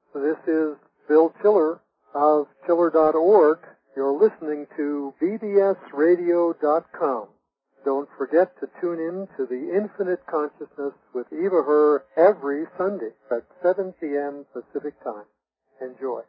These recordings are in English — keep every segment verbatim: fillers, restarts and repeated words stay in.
This is Bill Tiller of Tiller dot org. You're listening to B D S radio dot com. Don't forget to tune in to the Infinite Consciousness with Eva Herr every Sunday at seven p.m. Pacific Time. Enjoy.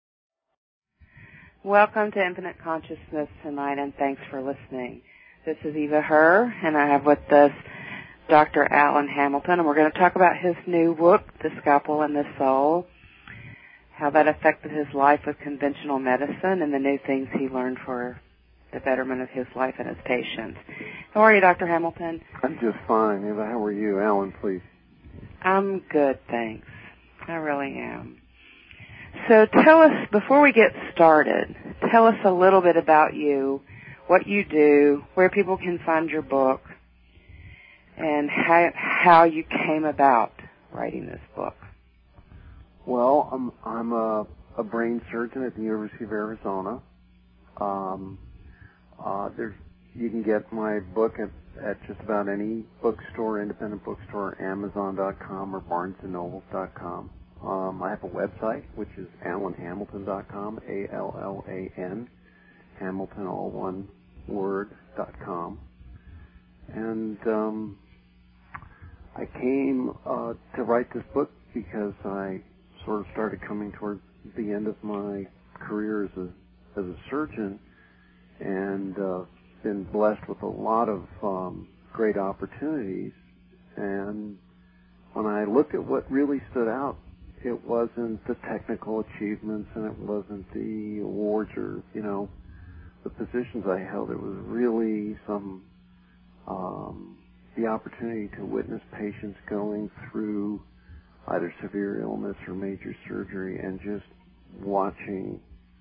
Welcome to Infinite Consciousness tonight, and thanks for listening. This is Eva Herr, and I have with us Doctor Alan Hamilton, and we're going to talk about his new book, The Scalpel and the Soul, how that affected his life with conventional medicine, and the new things he learned for the betterment of his life and his patients. How are you, Doctor Hamilton? I'm just fine, Eva. How are you? Alan, please. I'm good, thanks. I really am. So tell us, before we get started, tell us a little bit about you, what you do, where people can find your book, and how, how you came about writing this book. Well, I'm, I'm a, a brain surgeon at the University of Arizona. Um, uh, there's, you can get my book at, at just about any bookstore, independent bookstore, Amazon dot com or Barnes and Noble dot com. Um, I have a website, which is Alan Hamilton dot com, A L L A N, Hamilton, all one word, dot com. And um, I came uh, to write this book because I sort of started coming towards the end of my career as a as a surgeon, and uh, been blessed with a lot of um, great opportunities. And when I looked at what really stood out, it wasn't the technical achievements, and it wasn't the awards or, you know, the positions I held. It was really some um, the opportunity to witness patients going through either severe illness or major surgery, and just watching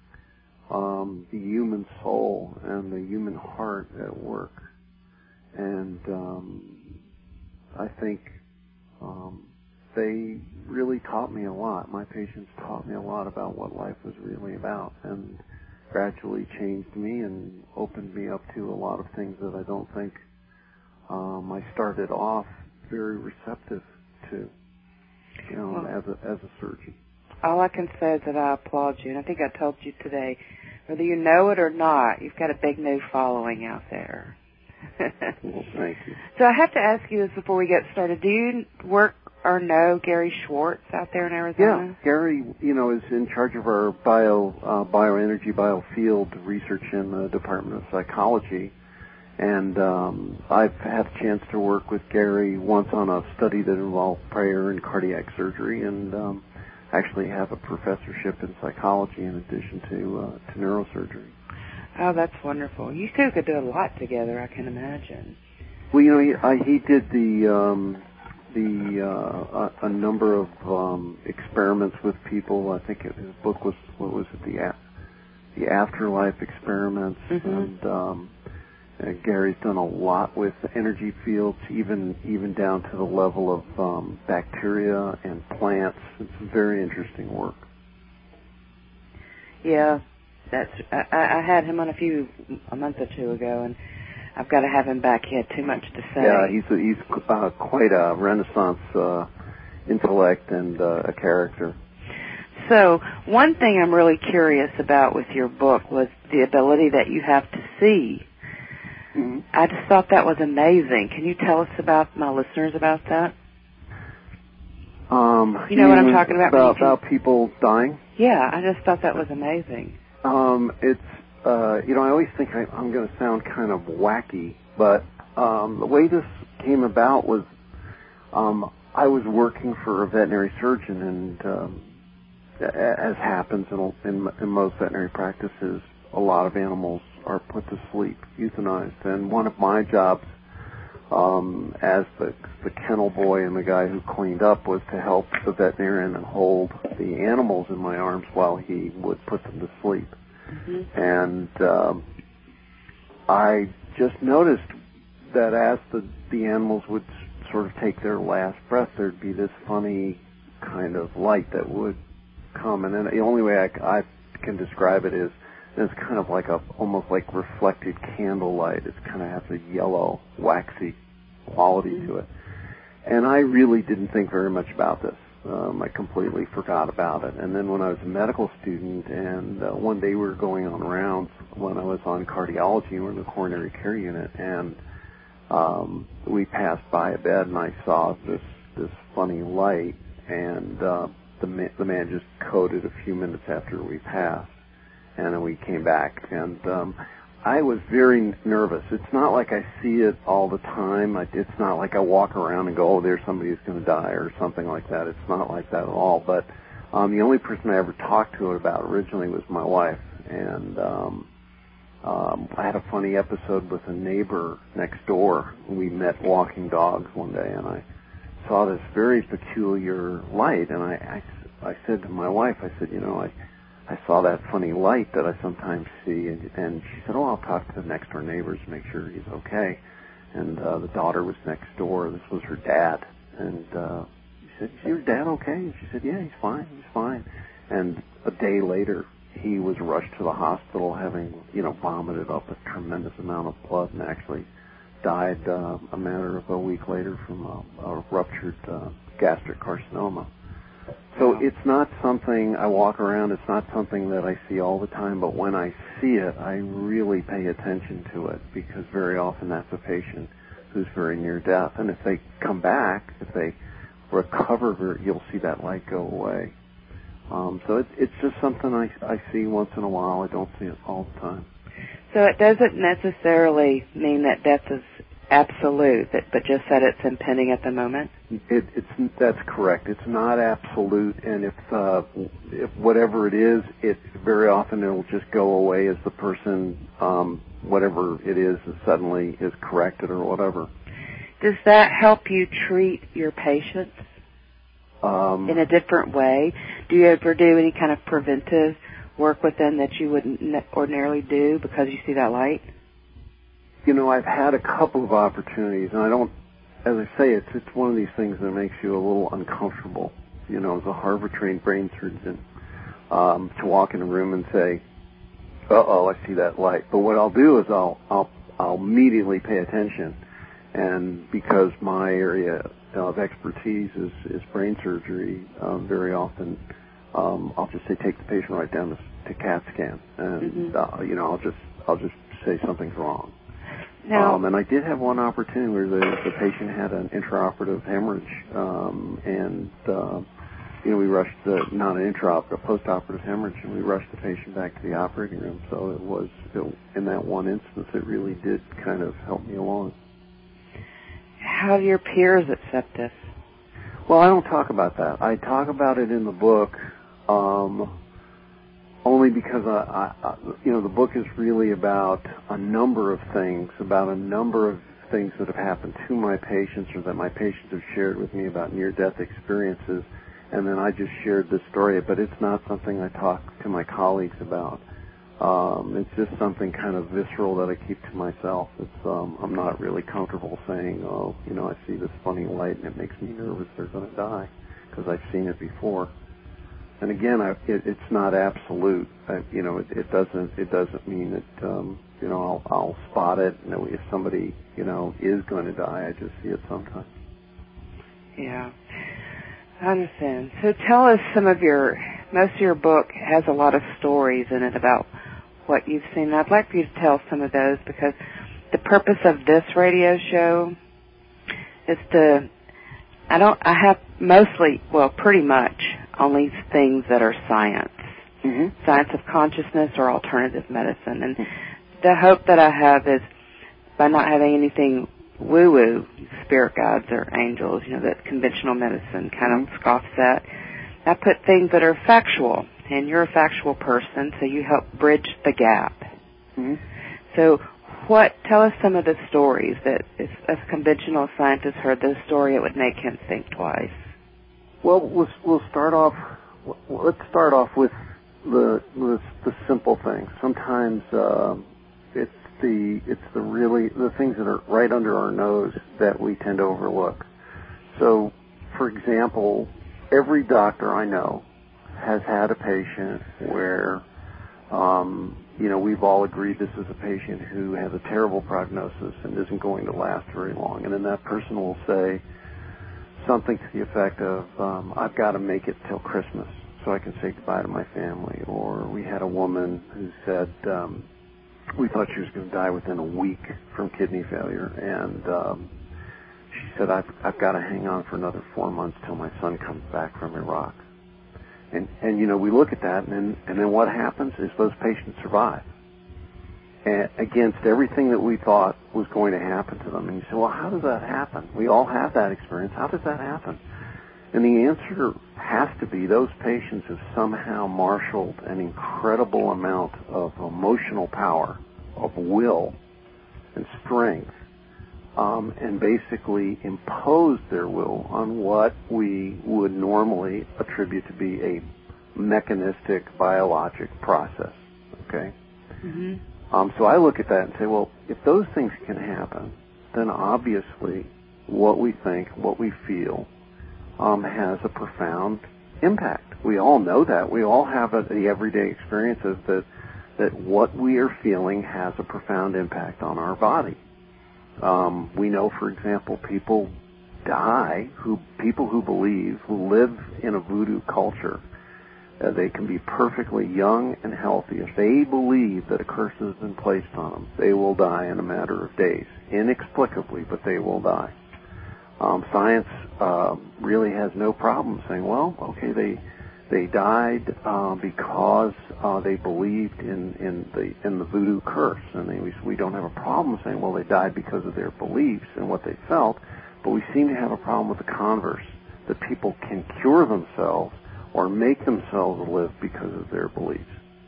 um, the human soul and the human heart at work. And um, I think um, they really taught me a lot. My patients taught me a lot about what life was really about, and gradually changed me and opened me up to a lot of things that I don't think um, I started off very receptive to. You know, well, as a as a surgeon. All I can say is that I applaud you, and I think I told you today, whether you know it or not, you've got a big new following out there. Well, thank you. So I have to ask you this before we get started. Do you work or know Gary Schwartz out there in Arizona? Yeah, Gary, you know, is in charge of our bio uh, bioenergy biofield research in the Department of Psychology. And um, I've had a chance to work with Gary once on a study that involved prayer and cardiac surgery, and um, actually have a professorship in psychology in addition to uh, to neurosurgery. Oh, that's wonderful. You two could do a lot together, I can imagine. Well, you know, he, I, he did the um, the uh, a, a number of um, experiments with people. I think it, his book was what was it the the afterlife experiments, mm-hmm. and. Um, Uh, Gary's done a lot with energy fields, even even down to the level of um, bacteria and plants. It's very interesting work. Yeah, that's. I, I had him on a few a month or two ago, and I've got to have him back. He had too much to say. Yeah, he's a, he's uh, quite a Renaissance uh, intellect and uh, a character. So one thing I'm really curious about with your book was the ability that you have to see. Mm-hmm. I just thought that was amazing. Can you tell us about my listeners about that? Um, you know what I'm talking about? About, about people dying? Yeah, I just thought that was amazing. Um, it's, uh, you know, I always think I, I'm going to sound kind of wacky, but um, the way this came about was um, I was working for a veterinary surgeon, and um, as happens in, in, in most veterinary practices, a lot of animals are put to sleep, euthanized. And one of my jobs um, as the, the kennel boy and the guy who cleaned up was to help the veterinarian hold the animals in my arms while he would put them to sleep. Mm-hmm. And um, I just noticed that as the, the animals would sort of take their last breath, there'd be this funny kind of light that would come. And then the only way I, I can describe it is it's kind of like a, almost like reflected candlelight. It kind of has a yellow, waxy quality mm-hmm. to it. And I really didn't think very much about this. Um, I completely forgot about it. And then when I was a medical student, and uh, one day we were going on rounds when I was on cardiology, we were in the coronary care unit, and um, we passed by a bed, and I saw this this funny light, and uh, the ma- the man just coded a few minutes after we passed, and then we came back, and um, I was very nervous. It's not like I see it all the time. I, it's not like I walk around and go, oh, there's somebody who's going to die or something like that. It's not like that at all. But um, the only person I ever talked to it about originally was my wife. And um, um, I had a funny episode with a neighbor next door. We met walking dogs one day, and I saw this very peculiar light. And I, I, I said to my wife, I said, you know, I... I saw that funny light that I sometimes see, and, and she said, oh, I'll talk to the next door neighbors to make sure he's okay. And uh, the daughter was next door. This was her dad. And uh, she said, is your dad okay? And she said, yeah, he's fine, he's fine. And a day later, he was rushed to the hospital having, you know, vomited up a tremendous amount of blood and actually died uh, a matter of a week later from a, a ruptured uh, gastric carcinoma. So it's not something I walk around, it's not something that I see all the time, but when I see it, I really pay attention to it, because very often that's a patient who's very near death. And if they come back, if they recover, you'll see that light go away. Um, so it, it's just something I, I see once in a while. I don't see it all the time. So it doesn't necessarily mean that death is absolute, but, but just that it's impending at the moment? It, it's that's correct. It's not absolute, and if uh, if whatever it is, it very often it'll just go away as the person, um, whatever it is, suddenly is corrected or whatever. Does that help you treat your patients um, in a different way? Do you ever do any kind of preventive work with them that you wouldn't ordinarily do because you see that light? You know, I've had a couple of opportunities, and I don't, as I say, it's it's one of these things that makes you a little uncomfortable, you know, as a Harvard-trained brain surgeon, um, to walk in a room and say, uh-oh, I see that light. But what I'll do is I'll I'll I'll immediately pay attention, and because my area of expertise is, is brain surgery, um, very often um, I'll just say take the patient right down to, to CAT scan, and mm-hmm. uh, you know, I'll just I'll just say something's wrong. Now, um, and I did have one opportunity where the, the patient had an intraoperative hemorrhage, um, and uh, you know, we rushed the not an intraoperative, a postoperative hemorrhage, and we rushed the patient back to the operating room. So it was it, in that one instance, it really did kind of help me along. How do your peers accept this? Well, I don't talk about that. I talk about it in the book. Um, Only because, I, I, you know, the book is really about a number of things, about a number of things that have happened to my patients or that my patients have shared with me about near-death experiences, and then I just shared this story, but it's not something I talk to my colleagues about. Um, it's just something kind of visceral that I keep to myself. It's, um, I'm not really comfortable saying, oh, you know, I see this funny light and it makes me nervous they're going to die, because I've seen it before. And again, I, it, it's not absolute. I, you know, it, it doesn't. It doesn't mean that um, you know I'll, I'll spot it. And if somebody you know is going to die, I just see it sometimes. Yeah, I understand. So tell us some of your. Most of your book has a lot of stories in it about what you've seen. I'd like for you to tell some of those, because the purpose of this radio show is to. I don't. I have mostly, well, pretty much only things that are science, mm-hmm. science of consciousness or alternative medicine. And mm-hmm. the hope that I have is, by not having anything woo-woo, spirit guides or angels, you know, that conventional medicine kind of scoffs at, I put things that are factual. And you're a factual person, so you help bridge the gap. Mm-hmm. So. What? Tell us some of the stories that, if a conventional scientist heard this story, it would make him think twice. Well, we'll, we'll start off. Let's start off with the the, the simple things. Sometimes uh, it's the it's the really the things that are right under our nose that we tend to overlook. So, for example, every doctor I know has had a patient where. Um, you know, we've all agreed this is a patient who has a terrible prognosis and isn't going to last very long. And then that person will say something to the effect of, um, I've got to make it till Christmas so I can say goodbye to my family. Or we had a woman who said um, we thought she was going to die within a week from kidney failure, and um, she said, I've, I've got to hang on for another four months till my son comes back from Iraq. And, and you know, we look at that, and then, and then what happens is those patients survive and against everything that we thought was going to happen to them. And you say, well, how does that happen? We all have that experience. How does that happen? And the answer has to be those patients have somehow marshaled an incredible amount of emotional power, of will and strength, um, and basically imposed their will on what we would normally attribute to be a mechanistic, biologic process. Okay? Mm-hmm. Um, so I look at that and say, well, if those things can happen, then obviously what we think, what we feel, um, has a profound impact. We all know that. We all have a, the everyday experiences that that what we are feeling has a profound impact on our body. Um, we know, for example, people die, who people who believe, who live in a voodoo culture, uh, they can be perfectly young and healthy. If they believe that a curse has been placed on them, they will die in a matter of days, inexplicably, but they will die. Um, science uh, really has no problem saying, well, okay, they they died uh, because uh, they believed in, in the in the voodoo curse, and they, we, we don't have a problem saying, well, they died because of their beliefs and what they felt, but we seem to have a problem with the converse, that people can cure themselves or make themselves live because of their beliefs.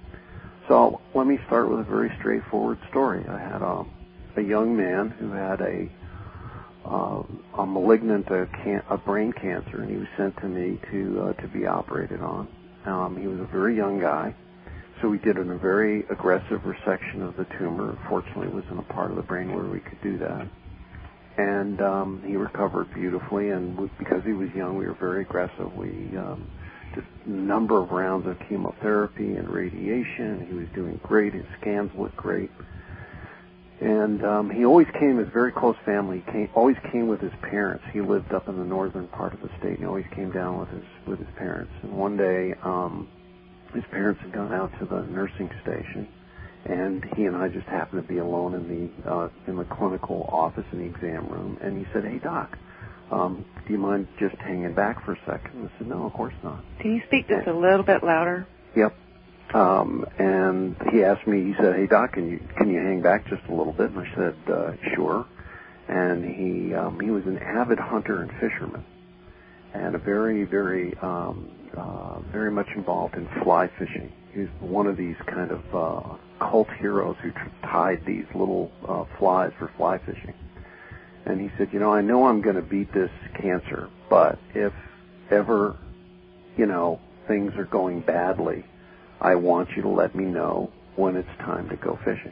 So let me start with a very straightforward story. I had a, a young man who had a Uh, a malignant uh, can- a brain cancer, and he was sent to me to uh, to be operated on. Um, he was a very young guy, so we did a very aggressive resection of the tumor. Fortunately, it was in a part of the brain where we could do that, and um, he recovered beautifully. And we, because he was young, we were very aggressive. We um, did a number of rounds of chemotherapy and radiation. He was doing great. His scans looked great. And um, he always came as very close family. He came, always came with his parents. He lived up in the northern part of the state, and he always came down with his with his parents. And one day, um, his parents had gone out to the nursing station, and he and I just happened to be alone in the uh, in the clinical office in the exam room. And he said, "Hey, Doc, um, do you mind just hanging back for a second?" I said, "No, of course not." Can you speak just a little bit louder? Yep. Um, and he asked me, he said, "Hey, Doc, can you can you hang back just a little bit?" And I said, uh, "Sure." And he um, he was an avid hunter and fisherman, and a very, very, um, uh, very much involved in fly fishing. He was one of these kind of uh, cult heroes who t- tied these little uh, flies for fly fishing. And he said, "You know, I know I'm going to beat this cancer, but if ever, you know, things are going badly, I want you to let me know when it's time to go fishing."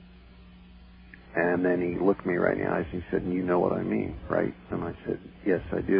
And then he looked me right in the eyes and he said, "And you know what I mean, right?" And I said, "Yes, I do."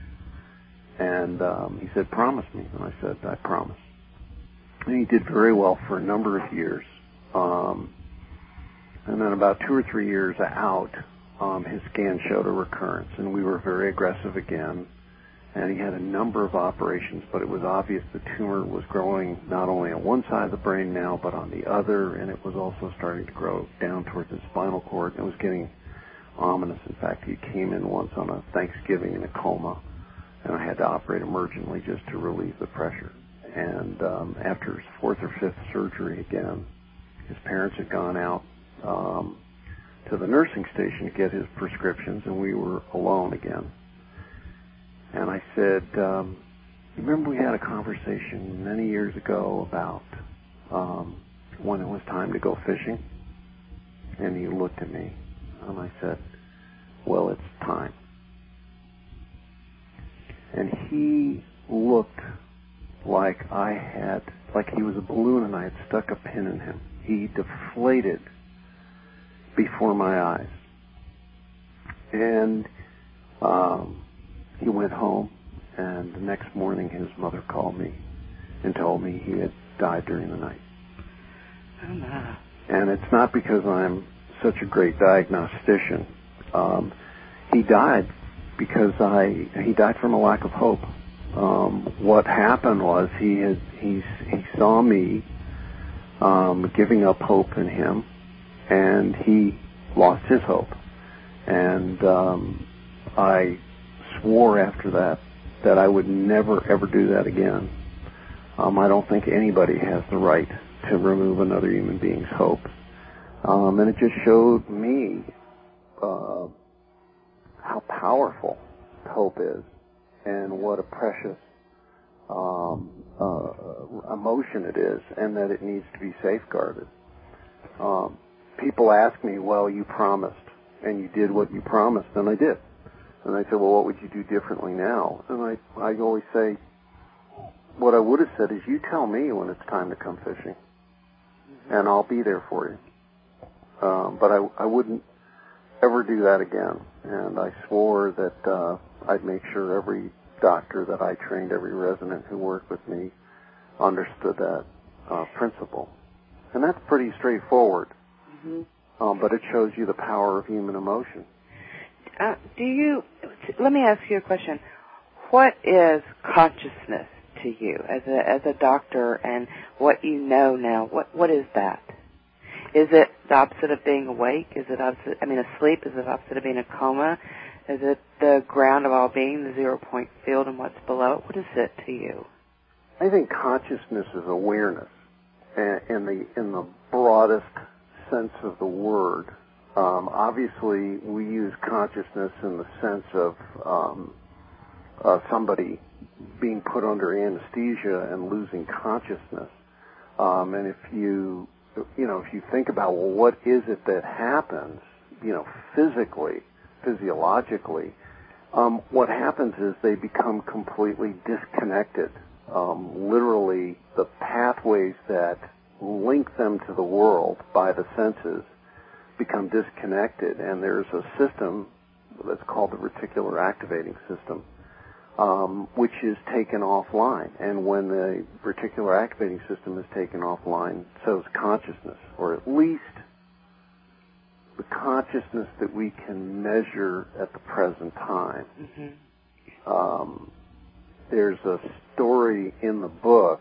And um, he said, "Promise me." And I said, "I promise." And he did very well for a number of years. Um, and then about two or three years out, um, his scan showed a recurrence, and we were very aggressive again. And he had a number of operations, but it was obvious the tumor was growing not only on one side of the brain now, but on the other, and it was also starting to grow down towards his spinal cord. It was getting ominous. In fact, he came in once on a Thanksgiving in a coma, and I had to operate emergently just to relieve the pressure. And um, after his fourth or fifth surgery again, his parents had gone out um, to the nursing station to get his prescriptions, and we were alone again. And I said, um, "Remember we had a conversation many years ago about um, when it was time to go fishing?" And he looked at me, and I said, "Well, it's time." And he looked like I had, like he was a balloon and I had stuck a pin in him. He deflated before my eyes. And um, he went home, and the next morning his mother called me and told me he had died during the night. Oh, my. And it's not because I'm such a great diagnostician. Um, he died because I he died from a lack of hope. Um, what happened was he had he he saw me um, giving up hope in him, and he lost his hope. And um, I swore after that that I would never ever do that again. Um, I don't think anybody has the right to remove another human being's hope. Um, and it just showed me uh, how powerful hope is and what a precious um, uh, emotion it is, and that it needs to be safeguarded. Um, people ask me, well, you promised, and you did what you promised, and I did. And I said, well, what would you do differently now? And I, I always say, what I would have said is, you tell me when it's time to come fishing, and I'll be there for you. Um, but I, I wouldn't ever do that again. And I swore that uh, I'd make sure every doctor that I trained, every resident who worked with me, understood that uh, principle. And that's pretty straightforward. Mm-hmm. Um, but it shows you the power of human emotion. Uh, do you, let me ask you a question. What is consciousness to you as a as a doctor, and what you know now? What what is that? Is it the opposite of being awake? Is it opposite, I mean, asleep? Is it opposite of being a coma? Is it the ground of all being, the zero point field, and what's below it? What is it to you? I think consciousness is awareness, in the in the broadest sense of the word. Um, obviously, we use consciousness in the sense of um, uh, somebody being put under anesthesia and losing consciousness. Um, and if you, you know, if you think about, well, what is it that happens, you know, physically, physiologically, um, what happens is they become completely disconnected. Um, literally, the pathways that link them to the world by the senses become disconnected, and there's a system that's called the reticular activating system, um, which is taken offline. And when the reticular activating system is taken offline, so is consciousness, or at least the consciousness that we can measure at the present time. Mm-hmm. Um, there's a story in the book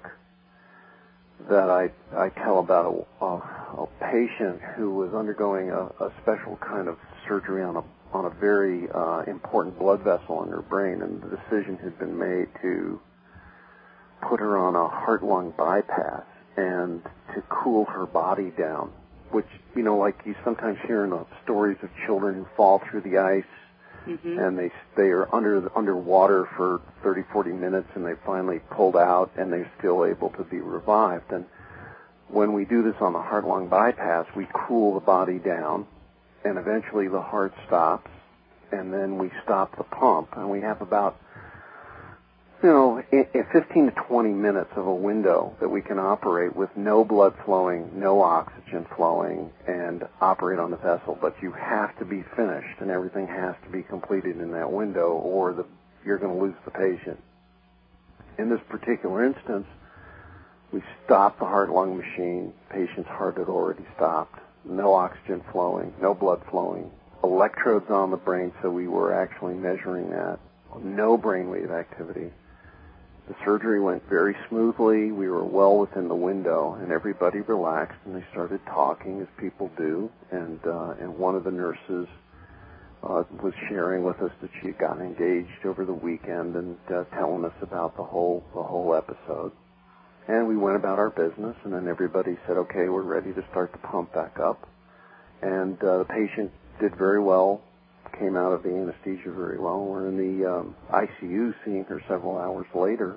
that I, I tell about a, a, a patient who was undergoing a, a special kind of surgery on a on a very uh, important blood vessel in her brain, and the decision had been made to put her on a heart-lung bypass and to cool her body down, which, you know, like you sometimes hear in the stories of children who fall through the ice, mm-hmm. and they they are under underwater for thirty, forty minutes, and they finally pulled out, and they're still able to be revived. And when we do this on the heart-lung bypass, we cool the body down, and eventually the heart stops, and then we stop the pump, and we have about, you know, fifteen to twenty minutes of a window that we can operate with no blood flowing, no oxygen flowing, and operate on the vessel. But you have to be finished, and everything has to be completed in that window, or the, you're going to lose the patient. In this particular instance, we stopped the heart-lung machine. Patient's heart had already stopped. No oxygen flowing, no blood flowing, electrodes on the brain, so we were actually measuring that. No brainwave activity. The surgery went very smoothly. We were well within the window, and everybody relaxed, and they started talking, as people do. And uh, and one of the nurses uh, was sharing with us that she had gotten engaged over the weekend, and uh, telling us about the whole the whole episode. And we went about our business, and then everybody said, okay, we're ready to start the pump back up. And uh, the patient did very well, came out of the anesthesia very well. We're in the um, I C U seeing her several hours later.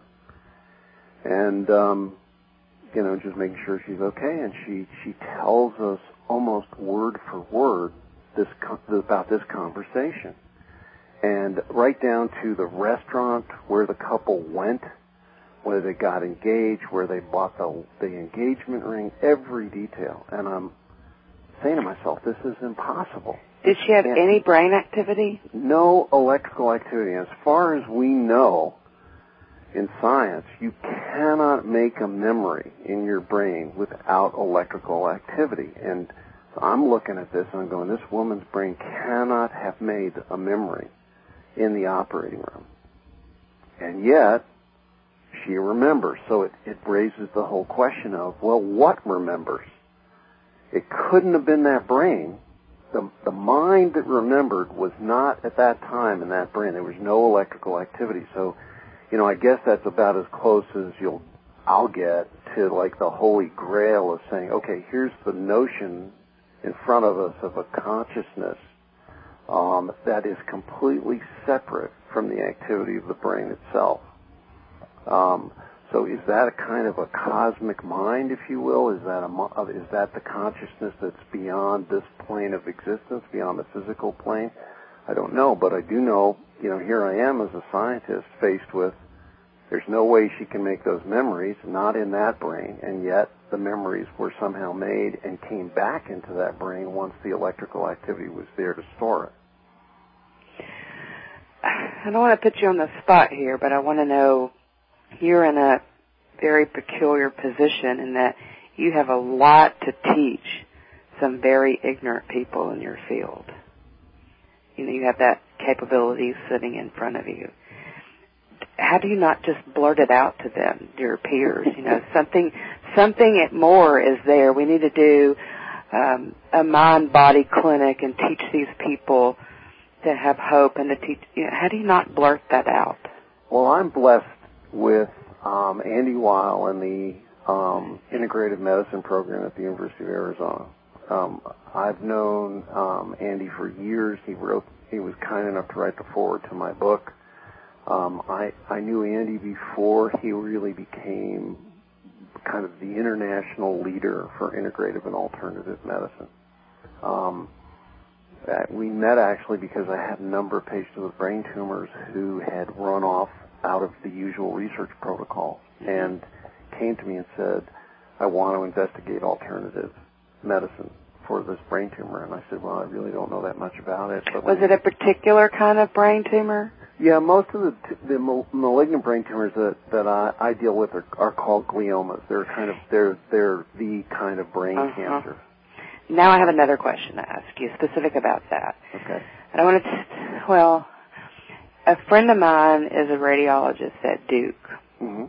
And, um, you know, just making sure she's okay. And she, she tells us almost word for word this about this conversation. And right down to the restaurant where the couple went, where they got engaged, where they bought the, the engagement ring, every detail. And I'm saying to myself, this is impossible. Did she have and any brain activity? No electrical activity. As far as we know, in science, you cannot make a memory in your brain without electrical activity. And so I'm looking at this and I'm going, this woman's brain cannot have made a memory. in the operating room. And yet, she remembers. So it, it raises the whole question of, well, what remembers? It couldn't have been that brain. The, the mind that remembered was not at that time in that brain. There was no electrical activity. So, you know, I guess that's about as close as you'll, I'll get to like the holy grail of saying, okay, here's the notion in front of us of a consciousness um, that is completely separate from the activity of the brain itself. Um, so is that a kind of a cosmic mind, if you will? Is that a, is that the consciousness that's beyond this plane of existence, beyond the physical plane? I don't know, but I do know, you know, here I am as a scientist faced with there's no way she can make those memories, not in that brain, and yet the memories were somehow made and came back into that brain once the electrical activity was there to store it. I don't want to put you on the spot here, but I want to know, you're in a very peculiar position in that you have a lot to teach some very ignorant people in your field. You know, you have that capability sitting in front of you. How do you not just blurt it out to them, your peers? You know, something, something more is there. We need to do um, a mind-body clinic and teach these people to have hope and to teach. You know, how do you not blurt that out? Well, I'm blessed with um, Andy Weil and the um, integrative medicine program at the University of Arizona. Um, I've known um, Andy for years. He wrote. He was kind enough to write the foreword to my book. Um, I, I knew Andy before he really became kind of the international leader for integrative and alternative medicine. Um, we met actually because I had a number of patients with brain tumors who had run off out of the usual research protocol and came to me and said, I want to investigate alternative medicine for this brain tumor. And I said, well, I really don't know that much about it. But was it a particular kind of brain tumor? Yeah, most of the t- the mal- malignant brain tumors that that I, I deal with are, are called gliomas. They're kind of they're they're the kind of brain uh-huh. cancer. Now I have another question to ask you, specific about that. Okay. And I want to, well, a friend of mine is a radiologist at Duke, mm-hmm.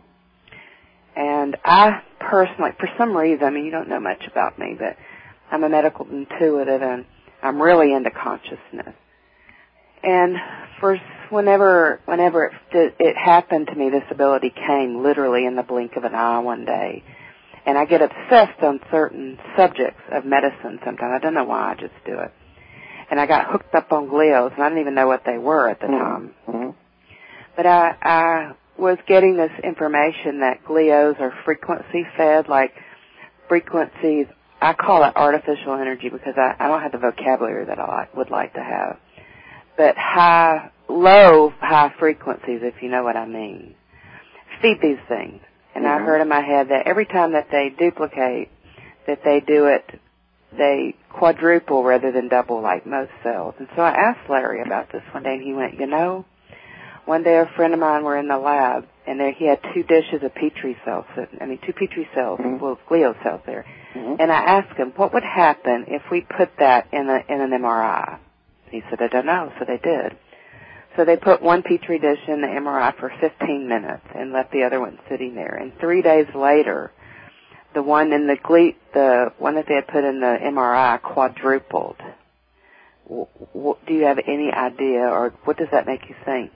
and I personally, for some reason, I mean, you don't know much about me, but I'm a medical intuitive, and I'm really into consciousness. And for whenever whenever it, it happened to me, this ability came literally in the blink of an eye one day. And I get obsessed on certain subjects of medicine sometimes. I don't know why, I just do it. And I got hooked up on glios, and I didn't even know what they were at the time. Mm-hmm. But I, I was getting this information that glios are frequency-fed, like frequencies. I call it artificial energy because I, I don't have the vocabulary that I like, would like to have. But high, low, high frequencies, if you know what I mean, feed these things. And mm-hmm. I heard in my head that every time that they duplicate, that they do it, they quadruple rather than double like most cells. And so I asked Larry about this one day, and he went, you know, one day a friend of mine were in the lab, and there he had two dishes of Petri cells, I mean, two Petri cells, mm-hmm. well, glio cells there. Mm-hmm. And I asked him, what would happen if we put that in, a, in an M R I? He said, I don't know. So they did. So they put one Petri dish in the M R I for fifteen minutes and left the other one sitting there. And three days later, the one in the gle- the one that they had put in the M R I quadrupled. W- w- do you have any idea, or what does that make you think?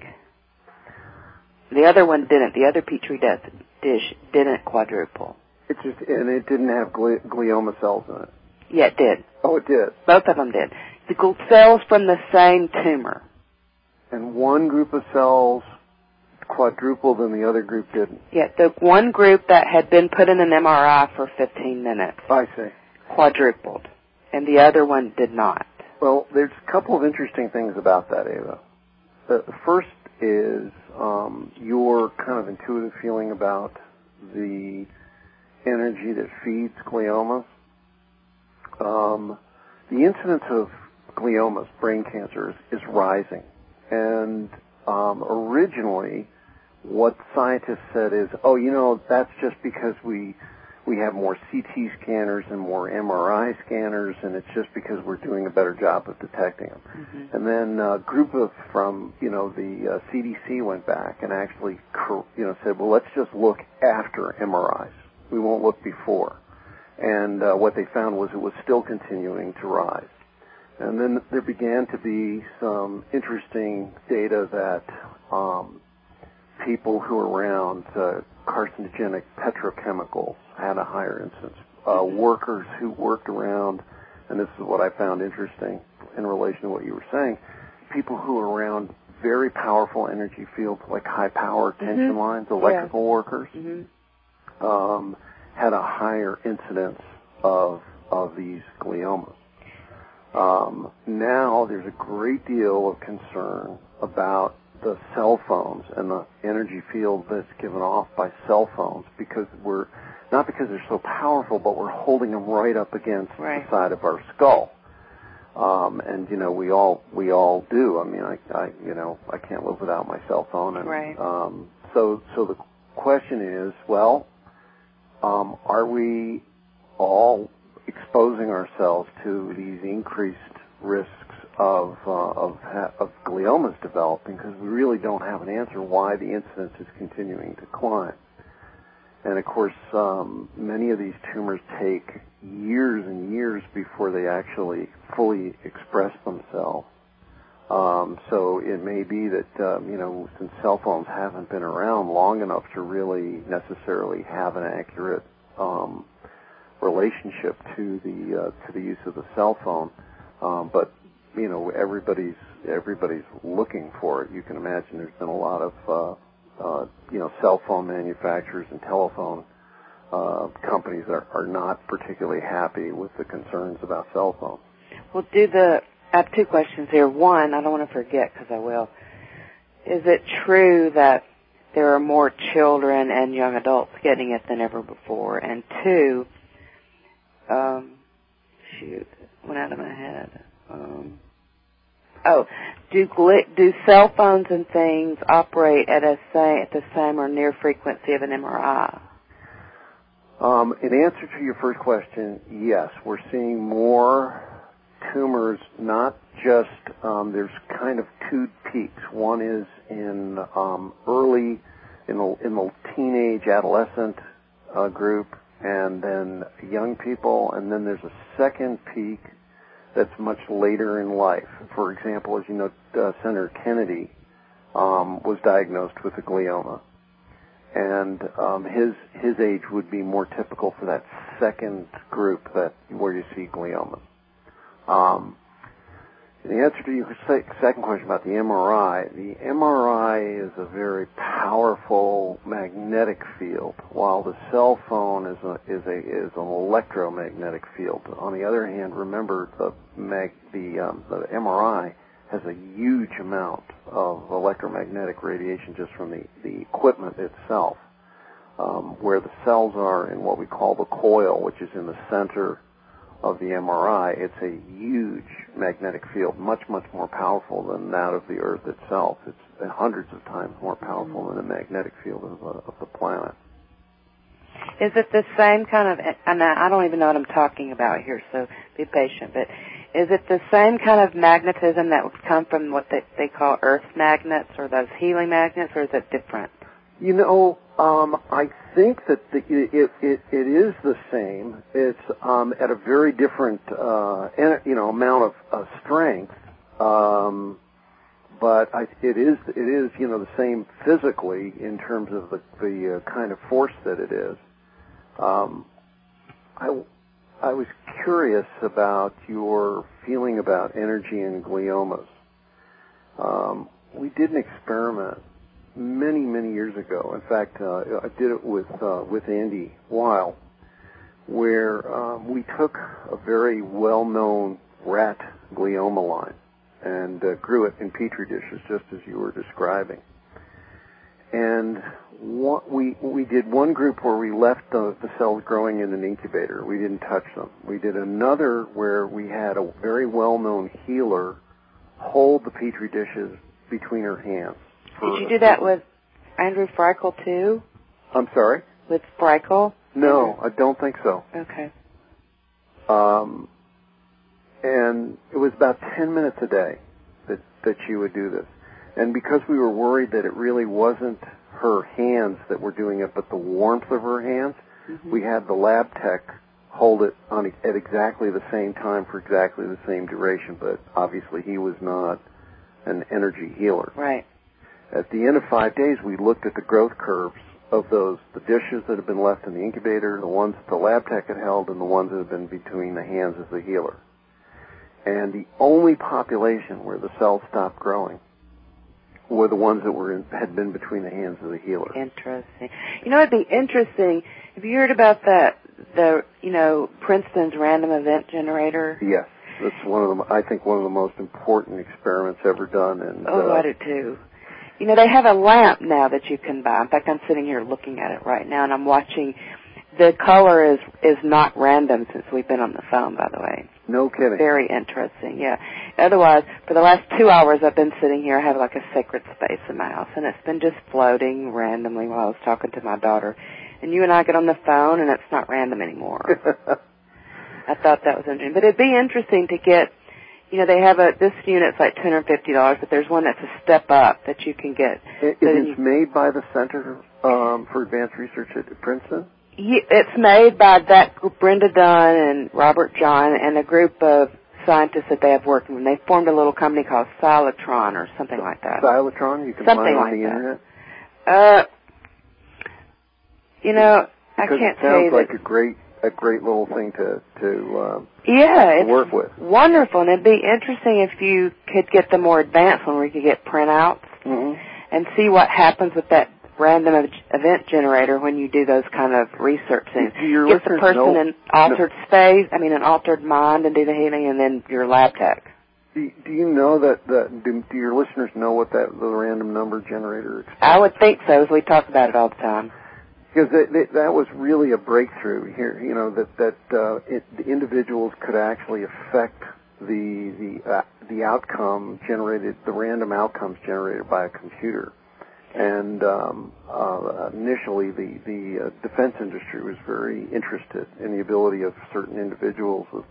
The other one didn't. The other Petri dish didn't quadruple. It just and it didn't have gli- glioma cells in it. Yeah, it did. Oh, it did. Both of them did. The cells from the same tumor. And one group of cells quadrupled and the other group didn't. Yeah, the one group that had been put in an M R I for fifteen minutes. I see. Quadrupled. And the other one did not. Well, there's a couple of interesting things about that, Ava. The first is um, your kind of intuitive feeling about the energy that feeds gliomas. Um, the incidence of gliomas, brain cancers, is rising. And um, originally, what scientists said is, oh, you know, that's just because we we have more C T scanners and more M R I scanners, and it's just because we're doing a better job of detecting them. Mm-hmm. And then a group of from, you know, the uh, C D C went back and actually, you know, said, well, let's just look after M R Is. We won't look before. And uh, what they found was it was still continuing to rise. And then there began to be some interesting data that um, people who were around uh, carcinogenic petrochemicals had a higher incidence. Uh, workers who worked around, and this is what I found interesting in relation to what you were saying, people who were around very powerful energy fields like high-power tension mm-hmm. lines, electrical yeah. workers, mm-hmm. um, had a higher incidence of of these gliomas. Um, now there's a great deal of concern about the cell phones and the energy field that's given off by cell phones, because we're not because they're so powerful, but we're holding them right up against right. the side of our skull. Um, and you know, we all we all do. I mean, I, I you know I can't live without my cell phone. And, right. Um, so so the question is, well, um, are we all exposing ourselves to these increased risks of uh, of, of gliomas developing, because we really don't have an answer why the incidence is continuing to climb. And of course, um, many of these tumors take years and years before they actually fully express themselves. Um, so it may be that um, you know, since cell phones haven't been around long enough to really necessarily have an accurate um, relationship to the uh, to the use of the cell phone, um, but you know, everybody's everybody's looking for it. You can imagine there's been a lot of uh, uh, you know, cell phone manufacturers and telephone uh, companies that are, are not particularly happy with the concerns about cell phones. Well, do the I have two questions here. One, I don't want to forget because I will. Is it true that there are more children and young adults getting it than ever before? And two, um, shoot, went out of my head. Um, oh, do gl- do cell phones and things operate at a sa- at the same or near frequency of an M R I? Um, in answer to your first question, yes, we're seeing more tumors. Not just um, there's kind of two peaks. One is in um, early in the in the teenage adolescent uh, group, and then young people, and then there's a second peak that's much later in life. For example, as you know, uh, Senator Kennedy um, was diagnosed with a glioma, and um, his his age would be more typical for that second group that where you see gliomas. Um, the answer to your second question about the M R I, the M R I is a very powerful magnetic field, while the cell phone is a, is a is an electromagnetic field. On the other hand, remember the mag, the um, the M R I has a huge amount of electromagnetic radiation just from the, the equipment itself, um, where the cells are in what we call the coil, which is in the center of the M R I. It's a huge magnetic field, much, much more powerful than that of the Earth itself. It's hundreds of times more powerful than the magnetic field of, uh, of the planet. Is it the same kind of, and I don't even know what I'm talking about here, so be patient, but is it the same kind of magnetism that would come from what they, they call Earth magnets or those healing magnets, or is it different? You know, um, I think that the, it, it it is the same. It's um, at a very different, uh, you know, amount of uh, strength, um, but I, it is it is you know the same physically in terms of the the uh, kind of force that it is. Um, I I was curious about your feeling about energy and gliomas. Um, we did an experiment many, many years ago. In fact, uh, I did it with uh, with Andy Weil, where um, we took a very well-known rat glioma line and uh, grew it in petri dishes, just as you were describing. And what we we did one group where we left the, the cells growing in an incubator. We didn't touch them. We did another where we had a very well-known healer hold the petri dishes between her hands. Did you do that with Andrew Freichel, too? I'm sorry? With Freichel? No, I don't think so. Okay. Um, and it was about ten minutes a day that, that she would do this. And because we were worried that it really wasn't her hands that were doing it, but the warmth of her hands, mm-hmm. we had the lab tech hold it on at exactly the same time for exactly the same duration, but obviously he was not an energy healer. Right. At the end of five days, we looked at the growth curves of those, the dishes that had been left in the incubator, the ones that the lab tech had held, and the ones that had been between the hands of the healer. And the only population where the cells stopped growing were the ones that were in, had been between the hands of the healer. Interesting. You know, it'd be interesting. Have you heard about that? The you know Princeton's random event generator? Yes, that's one of them. I think one of the most important experiments ever done. And oh, uh, I do too. You know, they have a lamp now that you can buy. In fact, I'm sitting here looking at it right now, and I'm watching. The color is is not random since we've been on the phone, by the way. No kidding. Very interesting, yeah. Otherwise, for the last two hours I've been sitting here, I have like a sacred space in my house, and it's been just floating randomly while I was talking to my daughter. And you and I get on the phone, and it's not random anymore. I thought that was interesting. But it'd be interesting to get, you know, they have a, this unit's like two hundred fifty dollars, but there's one that's a step up that you can get. It, so it is you, made by the Center um, for Advanced Research at Princeton? It's made by that group, Brenda Dunn and Robert John and a group of scientists that they have working with. They formed a little company called Silotron or something like that. Silotron? You can something find on like the that. internet? Uh, you know, because I can't it tell you sounds like that. a great, a great little thing to to, uh, yeah, to work with. Wonderful, and it'd be interesting if you could get the more advanced one where you could get printouts mm-hmm. and see what happens with that random event generator when you do those kind of research things. Do your Get the person know, in altered no. space, I mean an altered mind, and do the healing, and then your lab tech. Do, do you know that, that do, do your listeners know what that the random number generator is? I would think so, as we talk about it all the time. Because they, they, that was really a breakthrough here, you know, that, that uh, it, the individuals could actually affect the the uh, the outcome generated, the random outcomes generated by a computer. And um, uh, initially, the the uh, defense industry was very interested in the ability of certain individuals with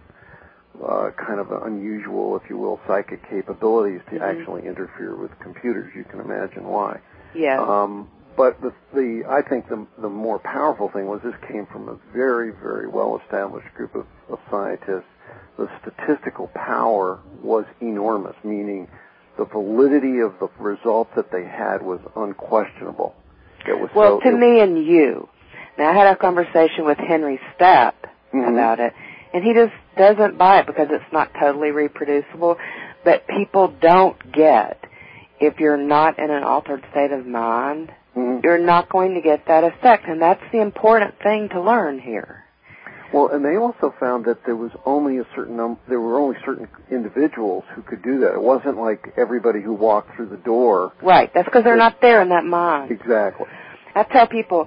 uh, kind of unusual, if you will, psychic capabilities to mm-hmm. actually interfere with computers. You can imagine why. Yeah. Um, but the, the I think the the more powerful thing was this came from a very very well established group of, of scientists. The statistical power was enormous, meaning the validity of the results that they had was unquestionable. It was well, so, to it, me and you. Now, I had a conversation with Henry Stapp mm-hmm. about it, and he just doesn't buy it because it's not totally reproducible. But people don't get, if you're not in an altered state of mind, mm-hmm. you're not going to get that effect, and that's the important thing to learn here. Well, and they also found that there was only a certain number, there were only certain individuals who could do that. It wasn't like everybody who walked through the door. Right. That's because they're not there in that mind. Exactly. I tell people,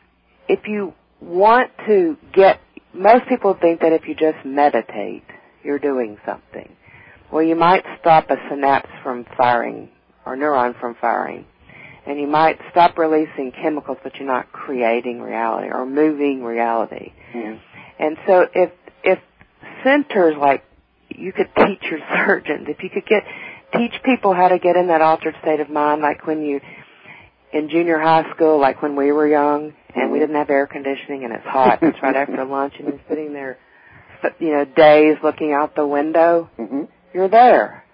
if you want to get, most people think that if you just meditate, you're doing something. Well, you might stop a synapse from firing, or neuron from firing, and you might stop releasing chemicals, but you're not creating reality or moving reality. Mm-hmm. And so if if centers like, you could teach your surgeons, if you could get teach people how to get in that altered state of mind, like when you, in junior high school, like when we were young, and we didn't have air conditioning, and it's hot, it's right after lunch, and you're sitting there, you know, days looking out the window, mm-hmm. you're there.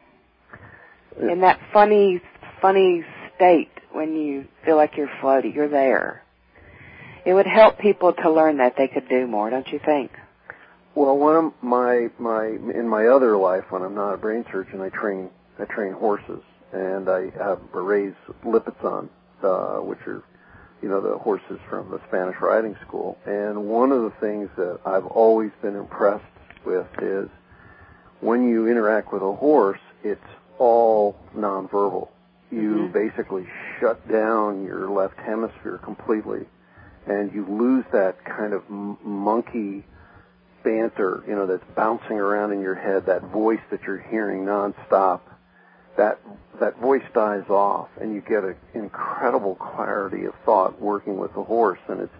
In that funny, funny state when you feel like you're floating, you're there. It would help people to learn that they could do more, don't you think? Well, one of my my in my other life, when I'm not a brain surgeon, I train I train horses, and I have raised Lipizzan, uh, which are, you know, the horses from the Spanish riding school. And one of the things that I've always been impressed with is when you interact with a horse, it's all nonverbal. You mm-hmm. basically shut down your left hemisphere completely, and you lose that kind of m- monkey banter, you know, that's bouncing around in your head, that voice that you're hearing nonstop. That that voice dies off, and you get an incredible clarity of thought working with the horse, and it's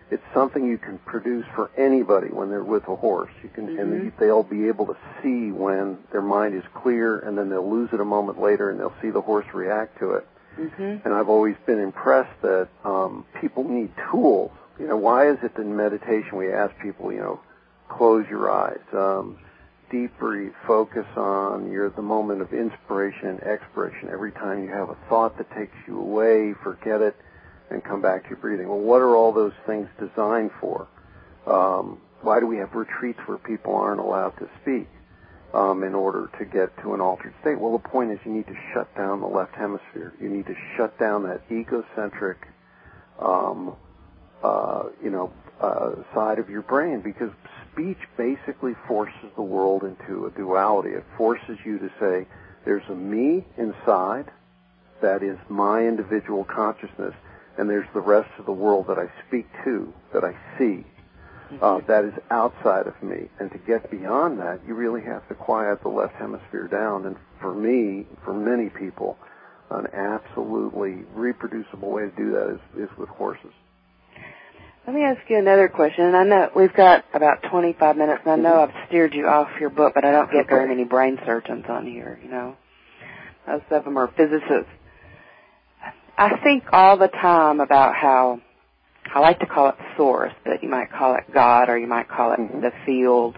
it's something you can produce for anybody when they're with a horse. You can, mm-hmm. and they'll be able to see when their mind is clear, and then they'll lose it a moment later, and they'll see the horse react to it. Mm-hmm. And I've always been impressed that um, people need tools. You know, why is it that in meditation we ask people, you know, close your eyes, um, deep breathe, focus on your the moment of inspiration and expiration. Every time you have a thought that takes you away, forget it, and come back to your breathing. Well, what are all those things designed for? Um, why do we have retreats where people aren't allowed to speak um, in order to get to an altered state? Well, the point is you need to shut down the left hemisphere. You need to shut down that egocentric, um, uh, you know, uh, side of your brain, because speech basically forces the world into a duality. It forces you to say, there's a me inside, that is my individual consciousness, and there's the rest of the world that I speak to, that I see, uh, that is outside of me. And to get beyond that, you really have to quiet the left hemisphere down. And for me, for many people, an absolutely reproducible way to do that is, is with horses. Let me ask you another question. And I know we've got about twenty-five minutes, and I know mm-hmm. I've steered you off your book, but I don't get okay. very many brain surgeons on here, you know. Most of them are physicists. I think all the time about how, I like to call it source, but you might call it God, or you might call it mm-hmm. the field.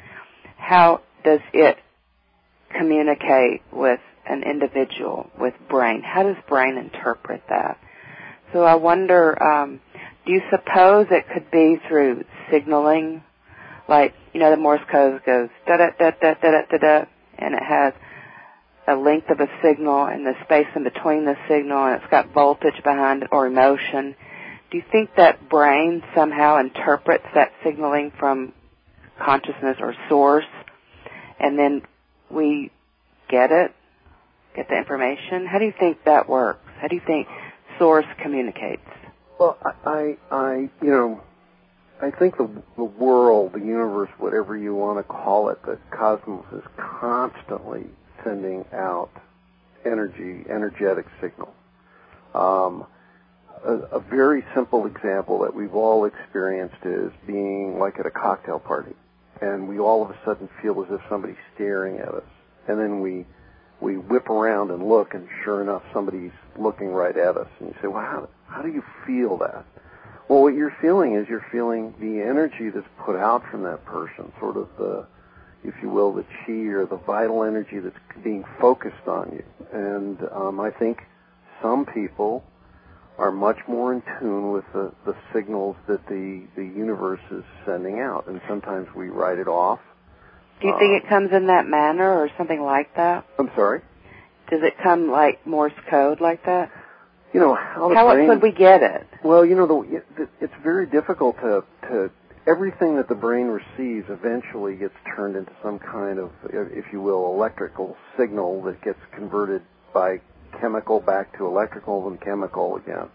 How does it communicate with an individual, with brain? How does brain interpret that? So I wonder, um, do you suppose it could be through signaling? Like, you know, the Morse code goes da-da-da-da-da-da-da, and it has a length of a signal and the space in between the signal, and it's got voltage behind it or emotion. Do you think that brain somehow interprets that signaling from consciousness or source, and then we get it, get the information? How do you think that works? How do you think source communicates? Well, I, I, I you know, I think the, the world, the universe, whatever you want to call it, the cosmos is constantly sending out energy, energetic signals. Um, a, a very simple example that we've all experienced is being like at a cocktail party, and we all of a sudden feel as if somebody's staring at us, and then we we whip around and look, and sure enough, somebody's looking right at us, and you say, well, how, how do you feel that? Well, what you're feeling is you're feeling the energy that's put out from that person, sort of the, if you will, the chi or the vital energy that's being focused on you. And um, I think some people are much more in tune with the, the signals that the, the universe is sending out, and sometimes we write it off. Do you um, think it comes in that manner or something like that? I'm sorry? Does it come like Morse code like that? You know, how the How brain, could we get it? Well, you know, the, it's very difficult to, to, everything that the brain receives eventually gets turned into some kind of, if you will, electrical signal that gets converted by chemical back to electrical and chemical again.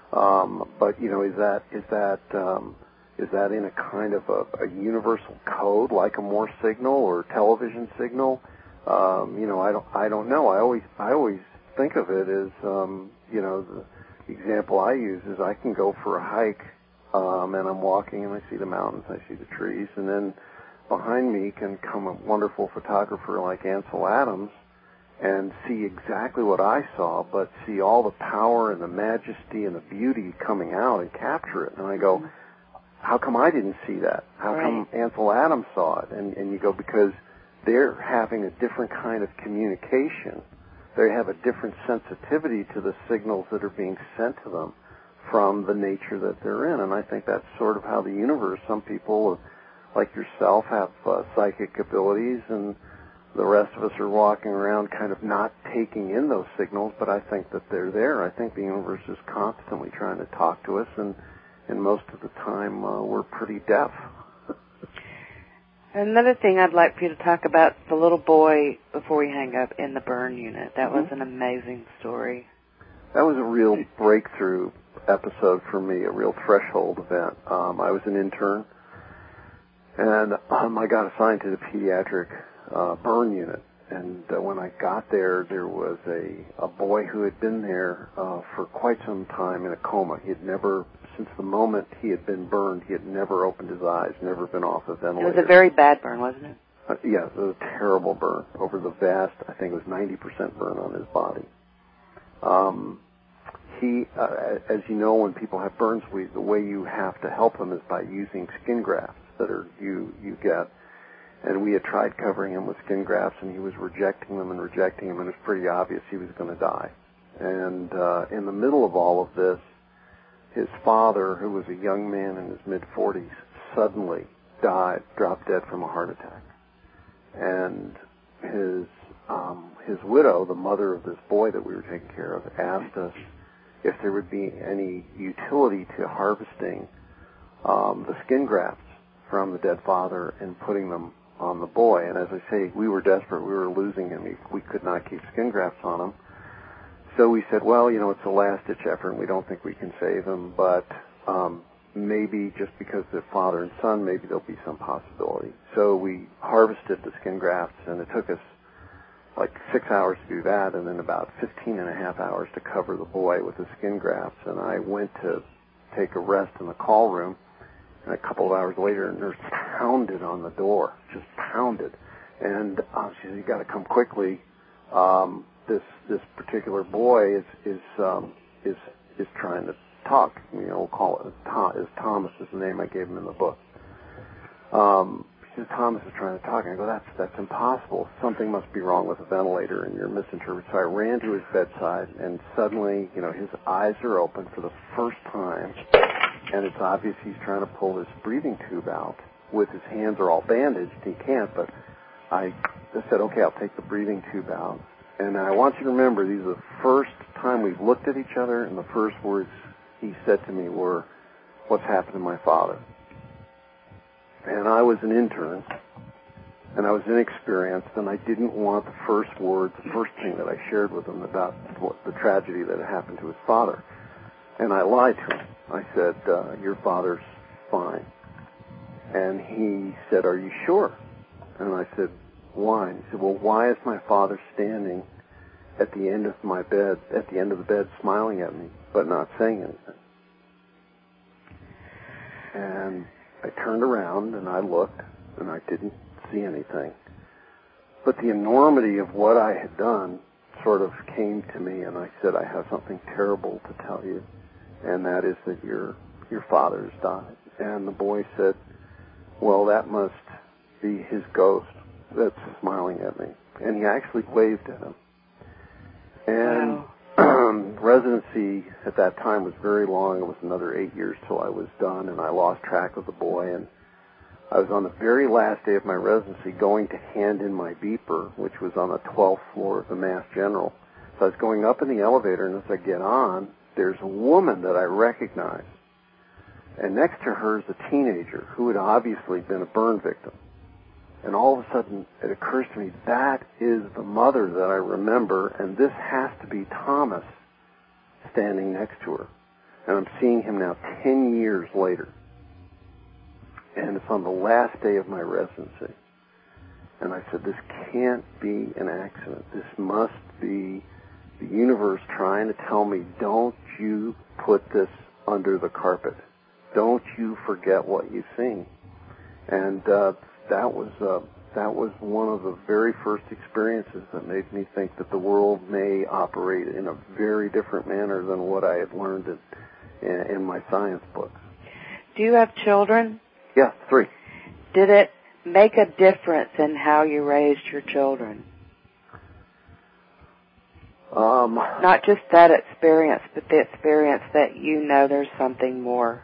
Um, but, you know, is that, is that, um, is that in a kind of a, a universal code like a Morse signal or television signal? Um, you know, I don't, I don't know. I always, I always think of it as, um, you know, the example I use is I can go for a hike, um, and I'm walking and I see the mountains, I see the trees, and then behind me can come a wonderful photographer like Ansel Adams and see exactly what I saw, but see all the power and the majesty and the beauty coming out and capture it. And I go, how come I didn't see that? How right. come Ansel Adams saw it? And, and you go, because they're having a different kind of communication. They have a different sensitivity to the signals that are being sent to them from the nature that they're in. And I think that's sort of how the universe, some people like yourself have uh, psychic abilities, and the rest of us are walking around kind of not taking in those signals, but I think that they're there. I think the universe is constantly trying to talk to us, and, and most of the time uh, we're pretty deaf. Another thing I'd like for you to talk about, the little boy before we hang up in the burn unit. That mm-hmm. was an amazing story. That was a real breakthrough episode for me, a real threshold event. Um, I was an intern, and um, I got assigned to the pediatric uh, burn unit. And uh, when I got there, there was a, a boy who had been there uh, for quite some time in a coma. He had never since the moment he had been burned, he had never opened his eyes, never been off a ventilator. It was a very bad burn, wasn't it? Uh, yeah, it was a terrible burn over the vast, I think it was ninety percent burn on his body. Um, he, uh, as you know, when people have burns, we, the way you have to help them is by using skin grafts that are you you get. And we had tried covering him with skin grafts, and he was rejecting them and rejecting them, and it was pretty obvious he was going to die. And uh, in the middle of all of this, his father, who was a young man in his mid-forties, suddenly died, dropped dead from a heart attack. And his um, his widow, the mother of this boy that we were taking care of, asked us if there would be any utility to harvesting um, the skin grafts from the dead father and putting them on the boy. And as I say, we were desperate. We were losing him. We, we could not keep skin grafts on him. So we said, well, you know, it's a last-ditch effort, and we don't think we can save him, but um, maybe just because they're father and son, maybe there'll be some possibility. So we harvested the skin grafts, and it took us like six hours to do that, and then about fifteen and a half hours to cover the boy with the skin grafts. And I went to take a rest in the call room, and a couple of hours later, a nurse pounded on the door, just pounded. And uh, she said, you got to come quickly. Um, this this particular boy is is um, is is trying to talk. You know, we'll call it Tom, is Thomas is the name I gave him in the book. Um, she said, Thomas is trying to talk. And I go, that's that's impossible. Something must be wrong with the ventilator, and you're misinterpreting. So I ran to his bedside, and suddenly, you know, his eyes are open for the first time, and it's obvious he's trying to pull his breathing tube out. With his hands are all bandaged, he can't. But I just said, okay, I'll take the breathing tube out. And I want you to remember, these are the first time we've looked at each other, and the first words he said to me were, what's happened to my father? And I was an intern, and I was inexperienced, and I didn't want the first word, the first thing that I shared with him about what, the tragedy that had happened to his father. And I lied to him. I said, uh, your father's fine. And he said, are you sure? And I said, why? He said, well, why is my father standing at the end of my bed, at the end of the bed, smiling at me, but not saying anything? And I turned around and I looked, and I didn't see anything. But the enormity of what I had done sort of came to me, and I said, I have something terrible to tell you, and that is that your your father has died. And the boy said, well, that must be his ghost that's smiling at me. And he actually waved at him. And wow. Residency at that time was very long. It was another eight years till I was done, and I lost track of the boy. And I was on the very last day of my residency going to hand in my beeper, which was on the twelfth floor of the Mass General. So I was going up in the elevator, and as I get on, there's a woman that I recognize. And next to her is a teenager who had obviously been a burn victim. And all of a sudden, it occurs to me, that is the mother that I remember, and this has to be Thomas standing next to her. And I'm seeing him now ten years later. And it's on the last day of my residency. And I said, this can't be an accident. This must be the universe trying to tell me, don't you put this under the carpet. Don't you forget what you've seen. And uh, that was uh, that was one of the very first experiences that made me think that the world may operate in a very different manner than what I had learned in, in, in my science books. Do you have children? Yeah, three. Did it make a difference in how you raised your children? Um, Not just that experience, but the experience that you know there's something more.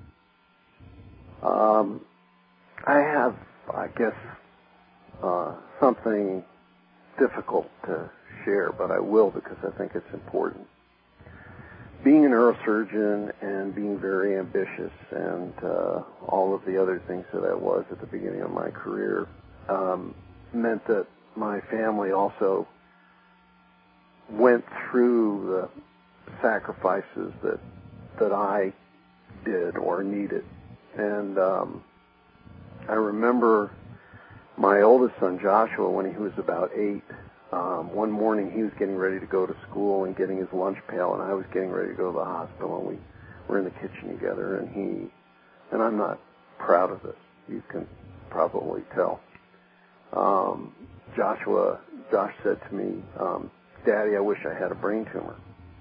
Um, I have, I guess, uh, something difficult to share, but I will because I think it's important. Being a neurosurgeon and being very ambitious and uh, all of the other things that I was at the beginning of my career um, meant that my family also went through the sacrifices that that I did or needed. And um, I remember my oldest son, Joshua, when he was about eight, um, one morning he was getting ready to go to school and getting his lunch pail, and I was getting ready to go to the hospital. And we, we're in the kitchen together, and he, and I'm not proud of this, you can probably tell. Um, Joshua, Josh said to me, um, Daddy, I wish I had a brain tumor.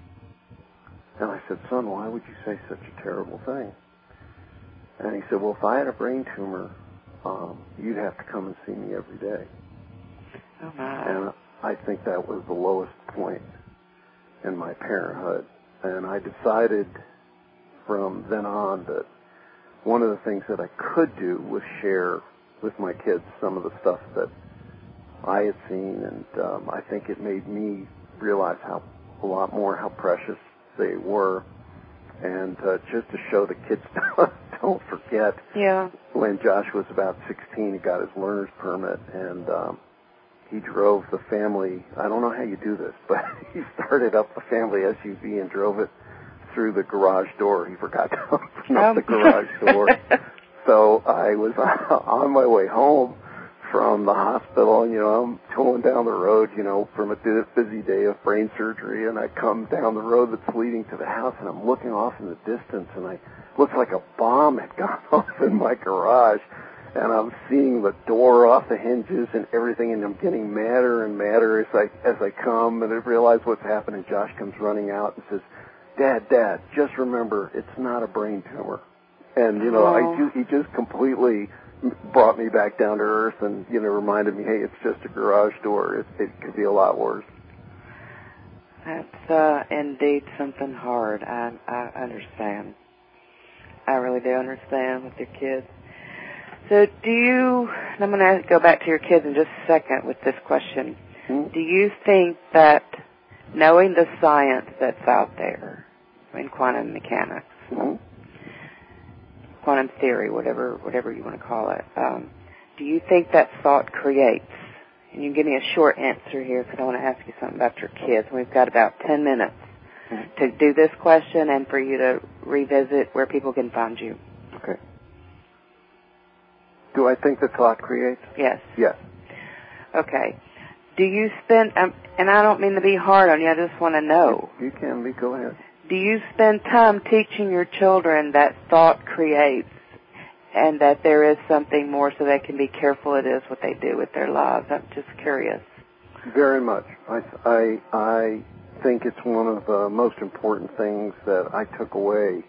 And I said, son, why would you say such a terrible thing? And he said, well, if I had a brain tumor, um, you'd have to come and see me every day. Oh, my. And I think that was the lowest point in my parenthood. And I decided from then on that one of the things that I could do was share with my kids some of the stuff that I had seen, and um, I think it made me realize how a lot more how precious they were, and uh, just to show the kids don't forget. Yeah. When Josh was about sixteen, he got his learner's permit, and um, he drove the family. I don't know how you do this, but he started up the family S U V and drove it through the garage door. He forgot to open up the garage door. So I was on my way home from the hospital, and, you know, I'm towing down the road, you know, from a busy day of brain surgery, and I come down the road that's leading to the house, and I'm looking off in the distance, and I looks like a bomb had gone off in my garage, and I'm seeing the door off the hinges and everything, and I'm getting madder and madder as I as I come, and I realize what's happening. Josh comes running out and says, Dad, Dad, just remember, it's not a brain tumor. And, you know, oh. I just, he just completely brought me back down to earth and, you know, reminded me, hey, it's just a garage door. It, it could be a lot worse. That's uh, indeed something hard. I, I understand. I really do understand with your kids. So do you, and I'm going to go back to your kids in just a second with this question. Hmm? Do you think that knowing the science that's out there in quantum mechanics, hmm? quantum theory, whatever whatever you want to call it, um, do you think that thought creates? And you can give me a short answer here because I want to ask you something about your kids. We've got about ten minutes Mm-hmm. to do this question and for you to revisit where people can find you. Okay. Do I think the thought creates? Yes. Yes. Okay. Do you spend, um, and I don't mean to be hard on you, I just want to know. You, you can be. Go ahead. Do you spend time teaching your children that thought creates and that there is something more so they can be careful it is what they do with their lives? I'm just curious. Very much. I, I, I think it's one of the most important things that I took away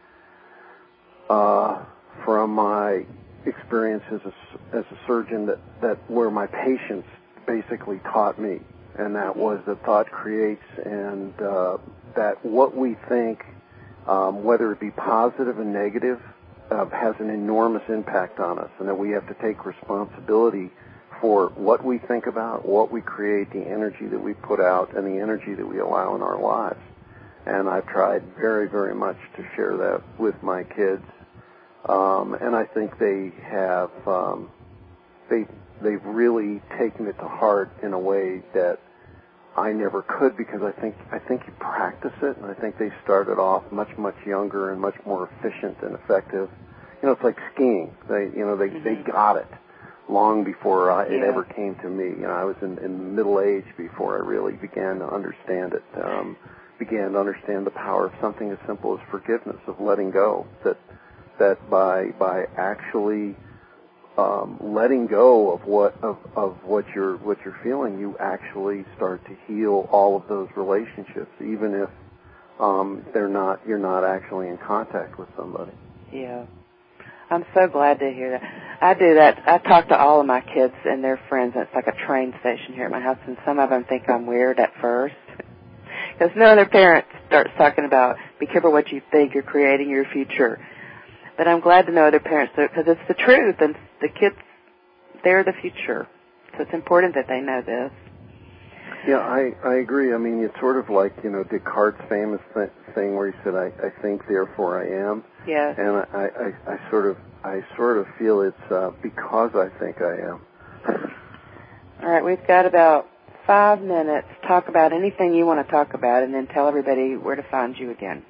uh, from my experience as a, as a surgeon that, that where my patients basically taught me, and that was that thought creates, and uh, that what we think, um, whether it be positive and negative, uh, has an enormous impact on us, and that we have to take responsibility for what we think about, what we create, the energy that we put out, and the energy that we allow in our lives. And I've tried very, very much to share that with my kids, um, and I think they have um, they they've really taken it to heart in a way that I never could, because I think I think you practice it, and I think they started off much, much younger and much more efficient and effective. You know, it's like skiing. They, you know, they mm-hmm. they got it long before I, it yeah. ever came to me. You know, I was in, in middle age before I really began to understand it. Um, began to understand the power of something as simple as forgiveness, of letting go. That that by by actually Um, letting go of what of, of what you're what you're feeling, you actually start to heal all of those relationships, even if um, they're not you're not actually in contact with somebody. Yeah, I'm so glad to hear that. I do that. I talk to all of my kids and their friends. It's like a train station here at my house, and some of them think I'm weird at first because no other parent starts talking about be careful what you think. You're creating your future. But I'm glad to know other parents do it because it's the truth, and the kids, they're the future. So it's important that they know this. Yeah, I, I agree. I mean, it's sort of like, you know, Descartes' famous th- thing where he said, I, I think, therefore I am. Yes. And I, I, I sort of I sort of feel it's uh, because I think I am. All right, we've got about five minutes. Talk about anything you want to talk about, and then tell everybody where to find you again.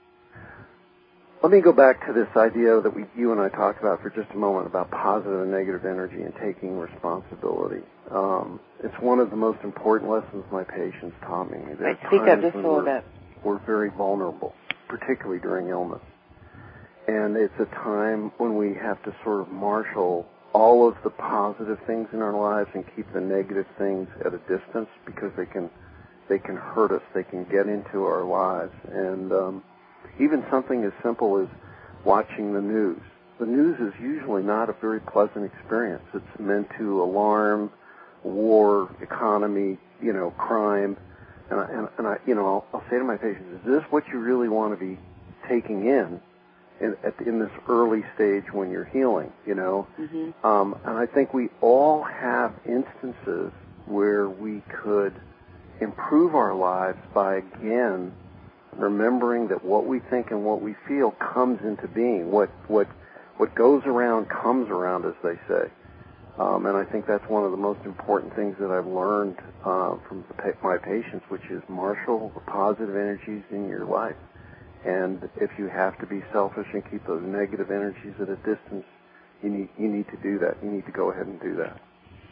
Let me go back to this idea that we, you and I talked about for just a moment about positive and negative energy and taking responsibility. Um, it's one of the most important lessons my patients taught me. Wait, speak up just a little bit. We're very vulnerable, particularly during illness. And it's a time when we have to sort of marshal all of the positive things in our lives and keep the negative things at a distance, because they can they can hurt us. They can get into our lives. And um, even something as simple as watching the news. The news is usually not a very pleasant experience. It's meant to alarm, war, economy, you know, crime. And I, and, and I you know, I'll, I'll say to my patients, is this what you really want to be taking in in, at, in this early stage when you're healing, you know? Mm-hmm. Um, and I think we all have instances where we could improve our lives by, again, remembering that what we think and what we feel comes into being. What what what goes around comes around, as they say. Um, and I think that's one of the most important things that I've learned uh, from the pa- my patients, which is marshal the positive energies in your life. And if you have to be selfish and keep those negative energies at a distance, you need you need to do that. You need to go ahead and do that.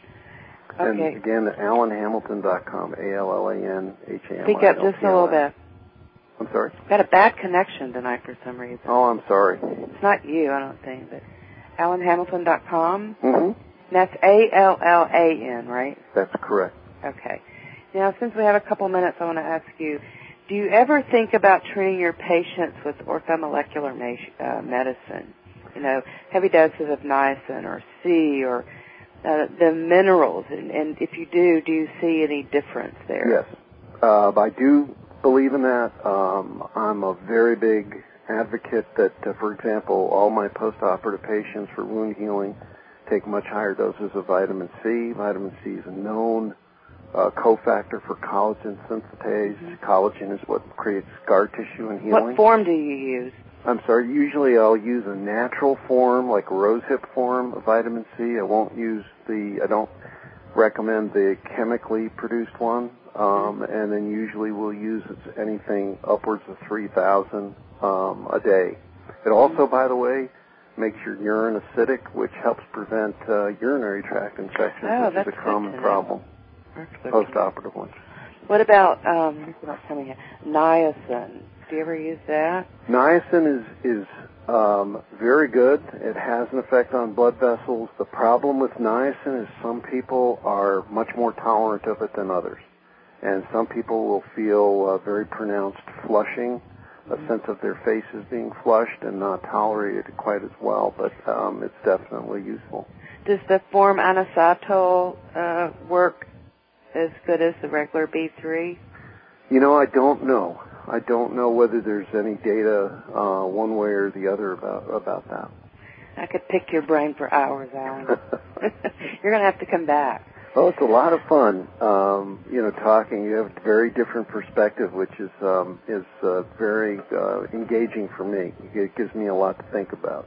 Okay. And again, alan hamilton dot com, A L L A N H A M I L T O N. Speak up just a little bit. I'm sorry? Got a bad connection tonight for some reason. Oh, I'm sorry. It's not you, I don't think, but alan hamilton dot com. Mm-hmm. That's A L L A N, right? That's correct. Okay. Now, since we have a couple minutes, I want to ask you, do you ever think about treating your patients with orthomolecular ma- uh, medicine? You know, heavy doses of niacin or C or uh, the minerals, and, and if you do, do you see any difference there? Yes. Uh, I do believe in that. Um, I'm a very big advocate that, uh, for example, all my post-operative patients for wound healing take much higher doses of vitamin C. Vitamin C is a known uh, cofactor for collagen synthetase. Mm-hmm. Collagen is what creates scar tissue in healing. What form do you use? I'm sorry, usually I'll use a natural form, like a rosehip form of vitamin C. I won't use the, I don't recommend the chemically produced one. Um, and then usually we'll use anything upwards of three thousand um, a day. It also, by the way, makes your urine acidic, which helps prevent uh, urinary tract infections, oh, which is a common problem, post-operative ones. What about, um, what's coming in? Niacin. Do you ever use that? Niacin is, is um, very good. It has an effect on blood vessels. The problem with niacin is some people are much more tolerant of it than others. And some people will feel uh, very pronounced flushing, a sense of their faces being flushed and not tolerated quite as well, but um, it's definitely useful. Does the form anisatol uh, work as good as the regular B three? You know, I don't know. I don't know whether there's any data uh, one way or the other about about that. I could pick your brain for hours, Alan. You're going to have to come back. Well, it's a lot of fun, um, you know, talking. You have a very different perspective, which is um, is uh, very uh, engaging for me. It gives me a lot to think about.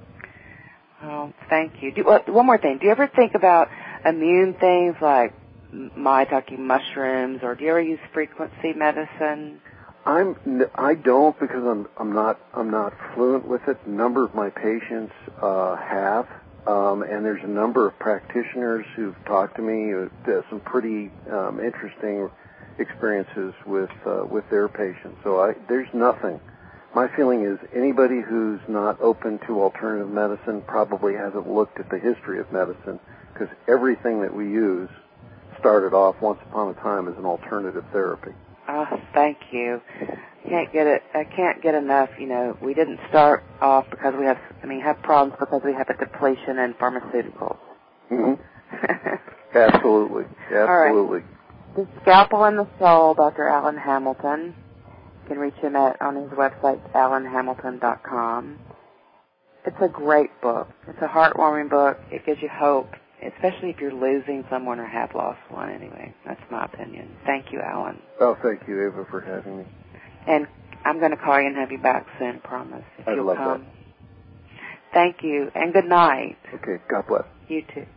Oh, thank you. Do, well, one more thing. Do you ever think about immune things like maitake mushrooms, or do you ever use frequency medicine? I'm I don't because I'm I'm not I'm not fluent with it. A number of my patients uh, have. Um, and there's a number of practitioners who've talked to me, uh, some pretty um, interesting experiences with uh, with their patients. So I, there's nothing. My feeling is anybody who's not open to alternative medicine probably hasn't looked at the history of medicine, because everything that we use started off once upon a time as an alternative therapy. Oh, thank you. Can't get it. I can't get enough. You know, we didn't start off because we have. I mean, have problems because we have a depletion in pharmaceuticals. Mm-hmm. Absolutely, absolutely. All right. The Scalpel and the Soul, Doctor Alan Hamilton. You can reach him at on his website, alan hamilton dot com. It's a great book. It's a heartwarming book. It gives you hope, especially if you're losing someone or have lost one. Anyway, that's my opinion. Thank you, Alan. Oh, thank you, Ava, for having me. And I'm going to call you and have you back soon, promise, if I'd you'll love come. that. Thank you, and good night. Okay, God bless. You too.